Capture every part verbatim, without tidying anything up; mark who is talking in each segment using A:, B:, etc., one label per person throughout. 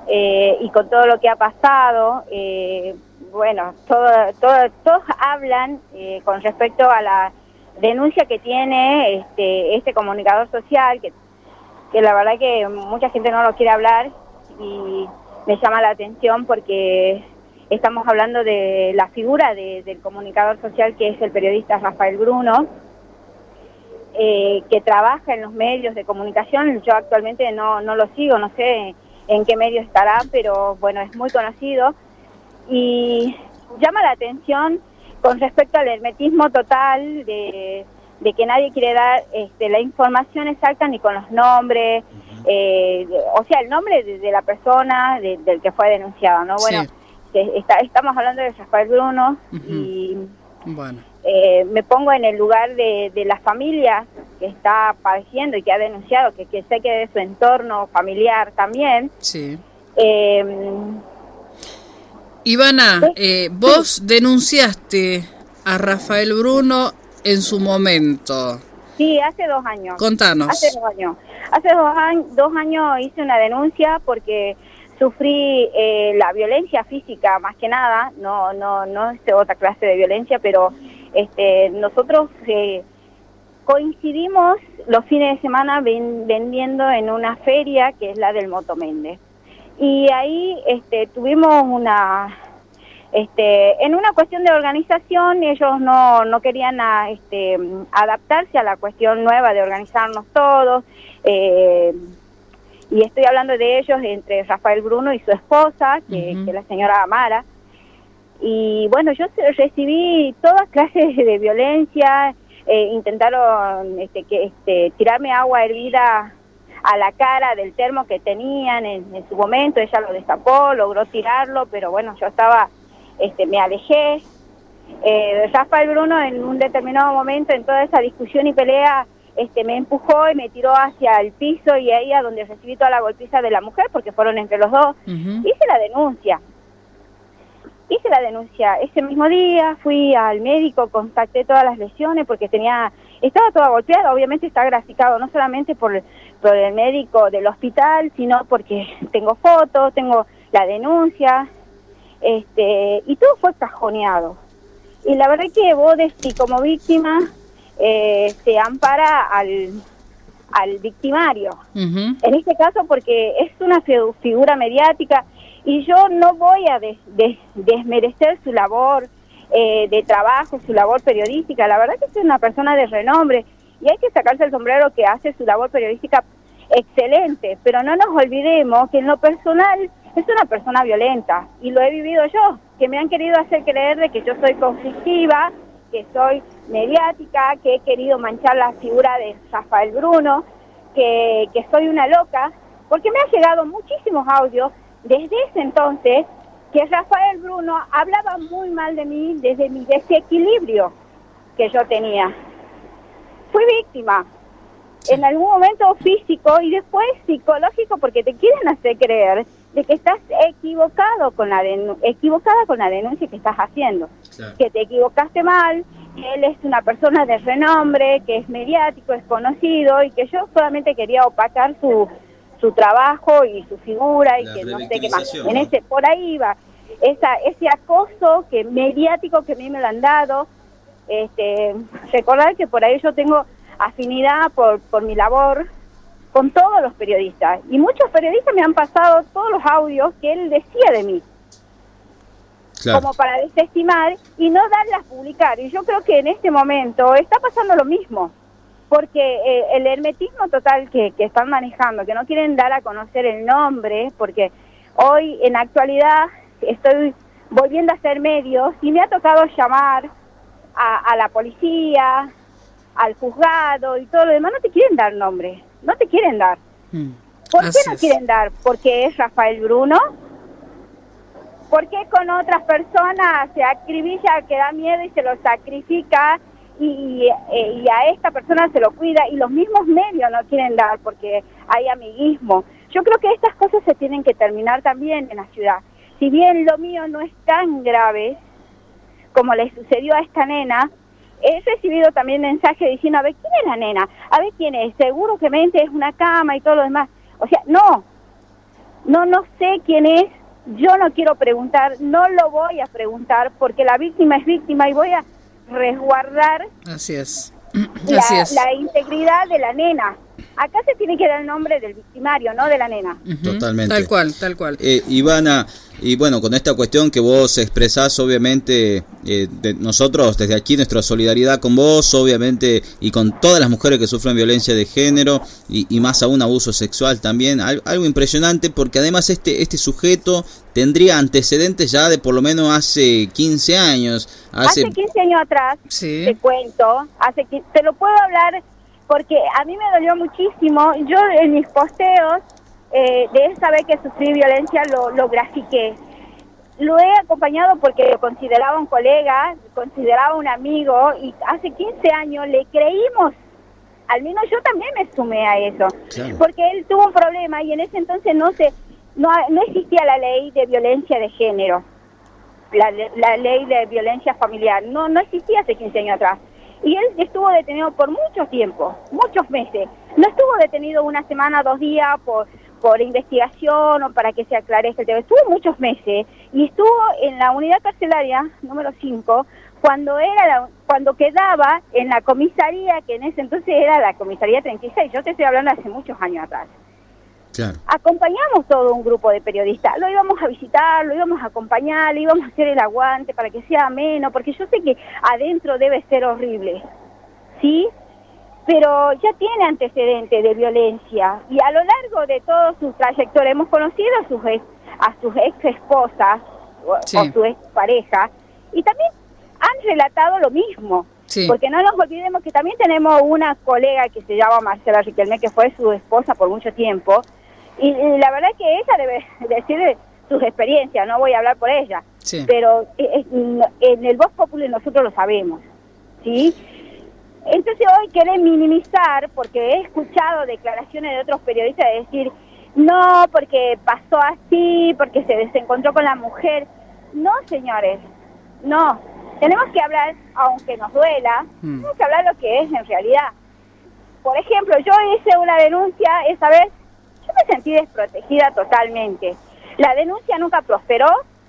A: eh, y con todo lo que ha pasado, eh, bueno, todo, todo, todos hablan eh, con respecto a la denuncia que tiene este, este comunicador social, que, que la verdad que mucha gente no lo quiere hablar, y me llama la atención porque estamos hablando de la figura de, del comunicador social, que es el periodista Rafael Bruno, eh, que trabaja en los medios de comunicación. Yo actualmente no, no lo sigo, no sé en qué medio estará, pero bueno, es muy conocido, y llama la atención con respecto al hermetismo total de, de que nadie quiere dar este, la información exacta ni con los nombres, uh-huh. eh, o sea, el nombre de, de la persona de, del que fue denunciado, ¿no? Bueno, sí. que está, estamos hablando de Rafael Bruno, uh-huh. y
B: bueno.
A: eh, me pongo en el lugar de, de las familias que está padeciendo y que ha denunciado, que, que sé que de su entorno familiar también.
B: Sí.
A: Eh,
B: Ivana, eh, vos denunciaste a Rafael Bruno en su momento.
A: Sí, hace dos años.
B: Contanos.
A: Hace dos años. Hace dos años, dos años hice una denuncia porque sufrí eh, la violencia física, más que nada, no no no es otra clase de violencia, pero este nosotros eh, coincidimos los fines de semana ven, vendiendo en una feria que es la del Motomende. Y ahí este, tuvimos una, este, en una cuestión de organización, ellos no, no querían a, este, adaptarse a la cuestión nueva de organizarnos todos, eh, y estoy hablando de ellos entre Rafael Bruno y su esposa, que, uh-huh. que es la señora Amara. Y bueno, yo recibí todas clases de violencia, eh, intentaron este, que, este, tirarme agua hervida a la cara del termo que tenían en, en su momento. Ella lo destapó, logró tirarlo, pero bueno, yo estaba, este, me alejé. Eh, Rafael Bruno en un determinado momento, en toda esa discusión y pelea, este, me empujó y me tiró hacia el piso, y ahí a donde recibí toda la golpiza de la mujer, porque fueron entre los dos. Uh-huh. Hice la denuncia. Hice la denuncia ese mismo día, fui al médico, contacté todas las lesiones porque tenía, estaba toda golpeada, obviamente está graficado no solamente por, por el médico del hospital, sino porque tengo fotos, tengo la denuncia, este, y todo fue cajoneado. Y la verdad es que Bodesti como víctima eh, se ampara al, al victimario, uh-huh. en este caso porque es una figura mediática. Y yo no voy a des, des, desmerecer su labor eh, de trabajo, su labor periodística. La verdad que es una persona de renombre y hay que sacarse el sombrero, que hace su labor periodística excelente. Pero no nos olvidemos que en lo personal es una persona violenta, y lo he vivido yo, que me han querido hacer creer de que yo soy conflictiva, que soy mediática, que he querido manchar la figura de Rafael Bruno, que, que soy una loca, porque me han llegado muchísimos audios desde ese entonces, que Rafael Bruno hablaba muy mal de mí desde mi desequilibrio que yo tenía. Fui víctima, en algún momento físico y después psicológico, porque te quieren hacer creer de que estás equivocado con la denu- equivocada con la denuncia que estás haciendo, claro. Que te equivocaste mal, que él es una persona de renombre, que es mediático, es conocido, y que yo solamente quería opacar su su trabajo y su figura, y la que no sé qué más. En ese, por ahí va esa, ese acoso que mediático que a mí me lo han dado. Este, recordar que por ahí yo tengo afinidad por, por mi labor con todos los periodistas, y muchos periodistas me han pasado todos los audios que él decía de mí, claro, como para desestimar y no darlas a publicar. Y yo creo que en este momento está pasando lo mismo, porque eh, el hermetismo total que, que están manejando, que no quieren dar a conocer el nombre, porque hoy en la actualidad estoy volviendo a hacer medios y me ha tocado llamar a, a la policía, al juzgado y todo lo demás. No te quieren dar nombre, no te quieren dar. Mm, ¿Por qué no es. quieren dar? Porque es Rafael Bruno. ¿Por qué con otras personas se acribilla, que da miedo y se lo sacrifica? Y, eh, y a esta persona se lo cuida, y los mismos medios no quieren dar porque hay amiguismo. Yo creo que estas cosas se tienen que terminar también en la ciudad. Si bien lo mío no es tan grave como le sucedió a esta nena, he recibido también mensajes diciendo, a ver, ¿quién es la nena? A ver, ¿quién es? Seguro que mente es una cama y todo lo demás. O sea, no. No, no sé quién es, yo no quiero preguntar, no lo voy a preguntar, porque la víctima es víctima y voy a resguardar
B: Así es.
A: La,
B: Así es.
A: la integridad de la nena. Acá se tiene que dar el nombre del victimario, no de la nena.
B: Uh-huh.
C: Totalmente.
B: Tal cual, tal cual.
C: Eh, Ivana, y bueno, con esta cuestión que vos expresás, obviamente, eh, de nosotros desde aquí nuestra solidaridad con vos, obviamente, y con todas las mujeres que sufren violencia de género, y, y más aún abuso sexual también, algo, algo impresionante, porque además este, este sujeto tendría antecedentes ya de por lo menos hace quince años.
A: Hace, hace quince años atrás,
B: sí.
A: Te cuento, hace te lo puedo hablar porque a mí me dolió muchísimo. Yo en mis posteos eh, de esa vez que sufrí violencia lo, lo grafiqué. Lo he acompañado porque lo consideraba un colega, consideraba un amigo, y hace quince años le creímos. Al menos yo también me sumé a eso, claro. Porque él tuvo un problema y en ese entonces no se no, no existía la ley de violencia de género, la, la ley de violencia familiar, no no existía hace quince años atrás. Y él estuvo detenido por mucho tiempo, muchos meses. No estuvo detenido una semana, dos días por por investigación o para que se aclarezca el tema. Estuvo muchos meses y estuvo en la unidad carcelaria número cinco cuando era la, cuando quedaba en la comisaría, que en ese entonces era la comisaría treinta y seis. Yo te estoy hablando hace muchos años atrás.
C: Claro.
A: Acompañamos todo un grupo de periodistas, lo íbamos a visitar, lo íbamos a acompañar, le íbamos a hacer el aguante para que sea ameno, porque yo sé que adentro debe ser horrible, ¿sí? Pero ya tiene antecedentes de violencia y a lo largo de toda su trayectoria hemos conocido a sus ex, a sus ex esposas o, sí. o su ex pareja y también han relatado lo mismo. Sí. Porque no nos olvidemos que también tenemos una colega que se llama Marcela Riquelme, que fue su esposa por mucho tiempo, y, y la verdad es que ella debe decir sus experiencias, no voy a hablar por ella, sí. Pero en, en el Voz Populi nosotros lo sabemos, ¿sí? Entonces hoy quieren minimizar, porque he escuchado declaraciones de otros periodistas de decir, no, porque pasó así, porque se desencontró con la mujer. No, señores, no. Tenemos que hablar, aunque nos duela, mm. tenemos que hablar lo que es en realidad. Por ejemplo, yo hice una denuncia esa vez, yo me sentí desprotegida totalmente. La denuncia nunca prosperó,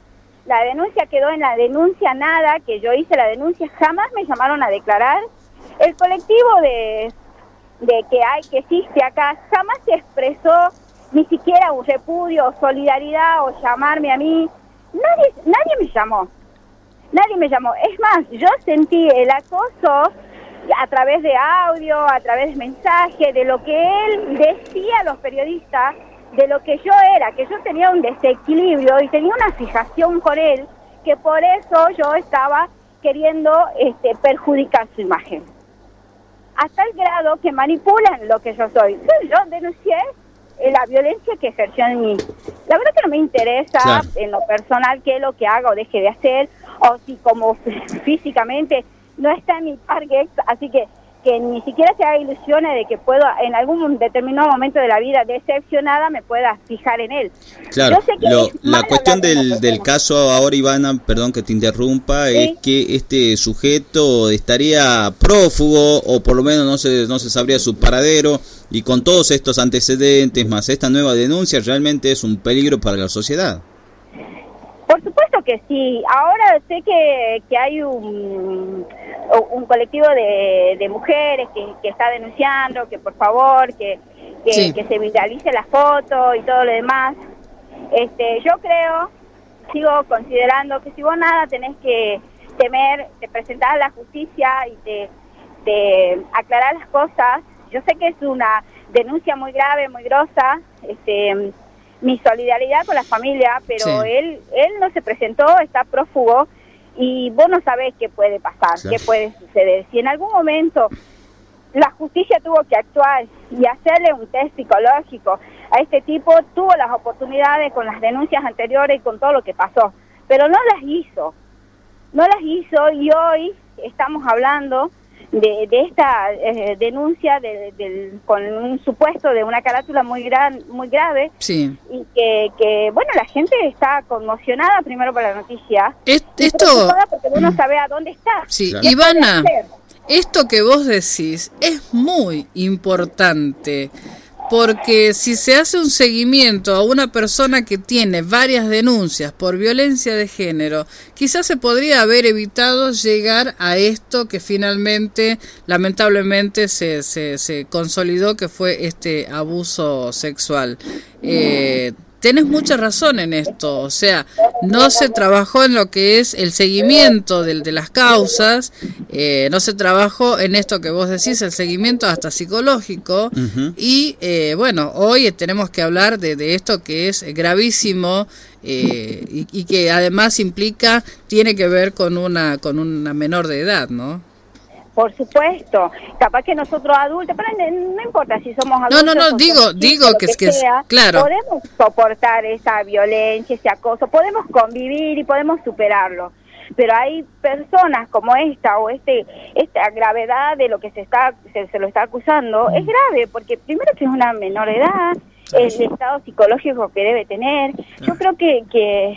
A: la denuncia quedó en la denuncia nada, que yo hice la denuncia, jamás me llamaron a declarar. El colectivo de, de que hay, que existe acá, jamás se expresó ni siquiera un repudio, solidaridad o llamarme a mí. Nadie, nadie me llamó. Nadie me llamó. Es más, yo sentí el acoso a través de audio, a través de mensaje, de lo que él decía a los periodistas, de lo que yo era, que yo tenía un desequilibrio y tenía una fijación con él, que por eso yo estaba queriendo este, perjudicar su imagen. Hasta el grado que manipulan lo que yo soy. Yo denuncié la violencia que ejerció en mí. La verdad que no me interesa, claro, en lo personal qué es lo que haga o deje de hacer, o si como físicamente no está en mi target, así que que ni siquiera se haga ilusiones de que puedo en algún determinado momento de la vida decepcionada me pueda fijar en él.
C: Claro, Yo sé que lo, la cuestión del, del caso ahora, Ivana, perdón que te interrumpa, ¿sí? Es que este sujeto estaría prófugo o por lo menos no se, no se sabría su paradero, y con todos estos antecedentes más esta nueva denuncia realmente es un peligro para la sociedad.
A: Por supuesto que sí. Ahora sé que, que hay un, un colectivo de, de mujeres que, que está denunciando, que por favor, que, que, sí. que se viralice la foto y todo lo demás. Este, yo creo, sigo considerando que si vos nada tenés que temer, te presentás a la justicia y te, te aclarar las cosas. Yo sé que es una denuncia muy grave, muy grosa, este... mi solidaridad con la familia, pero sí. él él no se presentó, está prófugo, y vos no sabés qué puede pasar, claro, qué puede suceder. Si en algún momento la justicia tuvo que actuar y hacerle un test psicológico a este tipo, tuvo las oportunidades con las denuncias anteriores y con todo lo que pasó, pero no las hizo, no las hizo, y hoy estamos hablando de, de esta eh, denuncia de, de, con un supuesto de una carátula muy gran, muy grave, sí. y que, que bueno, la gente está conmocionada primero por la noticia,
B: es,
A: y
B: esto
A: porque uno sabe a dónde está.
B: Sí, claro. Ivana, esto que vos decís es muy importante, porque si se hace un seguimiento a una persona que tiene varias denuncias por violencia de género, quizás se podría haber evitado llegar a esto que finalmente, lamentablemente, se, se, se consolidó, que fue este abuso sexual. Eh, Tenés mucha razón en esto, o sea, no se trabajó en lo que es el seguimiento de, de las causas, eh, no se trabajó en esto que vos decís, el seguimiento hasta psicológico, uh-huh. y eh, bueno, hoy tenemos que hablar de, de esto que es gravísimo, eh, y, y que además implica, tiene que ver con una, con una menor de edad, ¿no?
A: Por supuesto, capaz que nosotros adultos, pero no, no importa si somos adultos.
B: No, no, no, digo, digo que es que, sea, claro.
A: Podemos soportar esa violencia, ese acoso, podemos convivir y podemos superarlo. Pero hay personas como esta o este esta gravedad de lo que se está se, se lo está acusando, mm. es grave, porque primero que es una menor edad, el estado psicológico que debe tener. Yo creo que... que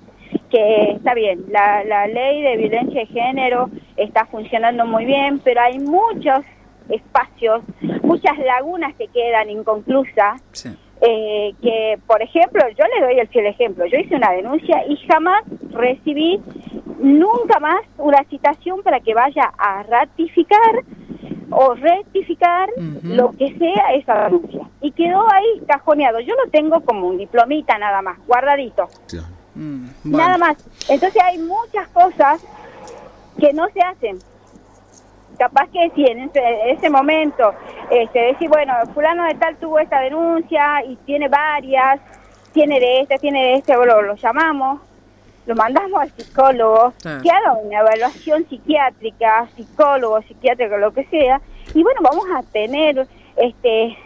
A: que está bien, la, la ley de violencia de género está funcionando muy bien, pero hay muchos espacios, muchas lagunas que quedan inconclusas, sí. eh, que, por ejemplo, yo le doy el fiel ejemplo, yo hice una denuncia y jamás recibí nunca más una citación para que vaya a ratificar o rectificar uh-huh. lo que sea esa denuncia, y quedó ahí cajoneado. Yo lo tengo como un diplomita nada más, guardadito. Sí. Mm, bueno. Nada más. Entonces hay muchas cosas que no se hacen. Capaz que si en ese, ese momento este, decir, bueno, fulano de tal tuvo esta denuncia y tiene varias, tiene de esta, tiene de este, lo, lo llamamos, lo mandamos al psicólogo, ah. que haga una evaluación psiquiátrica, psicólogo, psiquiátrico, lo que sea, y bueno, vamos a tener este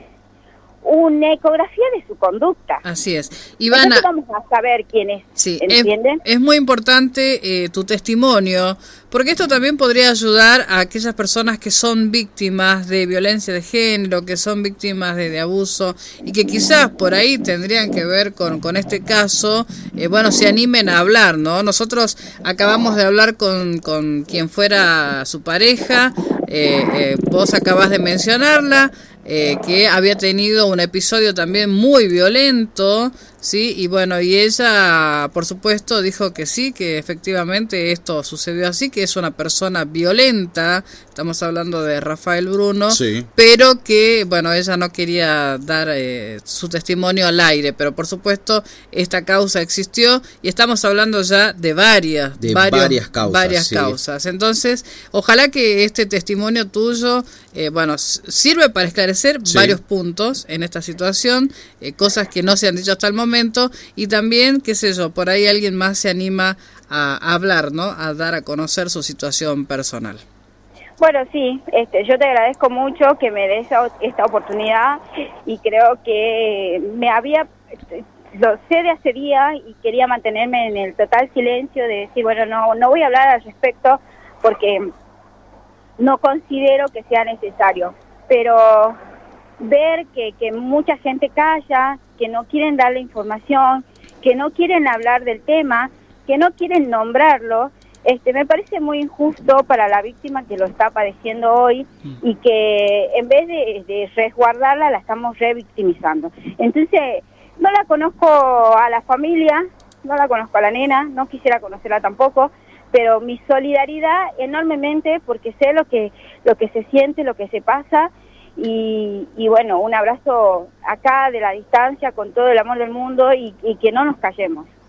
A: una ecografía de su conducta.
B: Así es. Ivana,
A: entonces vamos a saber quién es,
B: sí,
A: ¿entienden?
B: Es, es muy importante eh, tu testimonio, porque esto también podría ayudar a aquellas personas que son víctimas de violencia de género, que son víctimas de, de abuso, y que quizás por ahí tendrían que ver con, con este caso, eh, bueno, se animen a hablar, ¿no? Nosotros acabamos de hablar con, con quien fuera su pareja, eh, eh, vos acabás de mencionarla, Eh, que había tenido un episodio también muy violento, sí, y bueno, y ella, por supuesto, dijo que sí, que efectivamente esto sucedió así, que es una persona violenta, estamos hablando de Rafael Bruno, sí. pero que, bueno, ella no quería dar eh, su testimonio al aire, pero por supuesto esta causa existió y estamos hablando ya de varias,
C: de
B: varios,
C: varias causas,
B: varias
C: sí.
B: causas. Entonces, ojalá que este testimonio tuyo, eh, bueno, sirve para esclarecer sí. varios puntos en esta situación, eh, cosas que no se han dicho hasta el momento, y también, qué sé yo, por ahí alguien más se anima a, a hablar, ¿no? A dar a conocer su situación personal.
A: Bueno, sí, este, yo te agradezco mucho que me des esta oportunidad, y creo que me había, lo sé de hace días y quería mantenerme en el total silencio de decir, bueno, no, no voy a hablar al respecto porque no considero que sea necesario, pero ver que, que mucha gente calla, que no quieren dar la información, que no quieren hablar del tema, que no quieren nombrarlo, este, me parece muy injusto para la víctima que lo está padeciendo hoy, y que en vez de, de resguardarla la estamos revictimizando. Entonces, no la conozco a la familia, no la conozco a la nena, no quisiera conocerla tampoco, pero mi solidaridad enormemente, porque sé lo que lo que se siente, lo que se pasa, y, y bueno, un abrazo acá de la distancia con todo el amor del mundo, y, y que no nos callemos.